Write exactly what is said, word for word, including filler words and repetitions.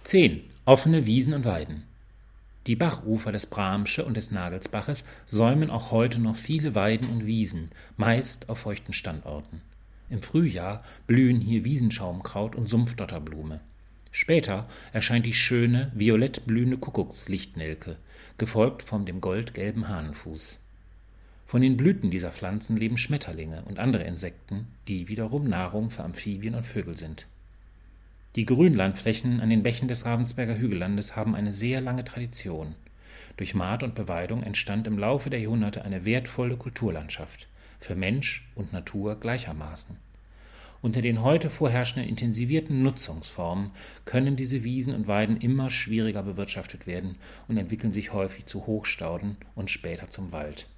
zehn. Offene Wiesen und Weiden. Die Bachufer des Bramsche und des Nagelsbaches säumen auch heute noch viele Weiden und Wiesen, meist auf feuchten Standorten. Im Frühjahr blühen hier Wiesenschaumkraut und Sumpfdotterblume. Später erscheint die schöne, violett blühende Kuckuckslichtnelke, gefolgt von dem goldgelben Hahnenfuß. Von den Blüten dieser Pflanzen leben Schmetterlinge und andere Insekten, die wiederum Nahrung für Amphibien und Vögel sind. Die Grünlandflächen an den Bächen des Ravensberger Hügellandes haben eine sehr lange Tradition. Durch Mahd und Beweidung entstand im Laufe der Jahrhunderte eine wertvolle Kulturlandschaft, für Mensch und Natur gleichermaßen. Unter den heute vorherrschenden intensivierten Nutzungsformen können diese Wiesen und Weiden immer schwieriger bewirtschaftet werden und entwickeln sich häufig zu Hochstauden und später zum Wald.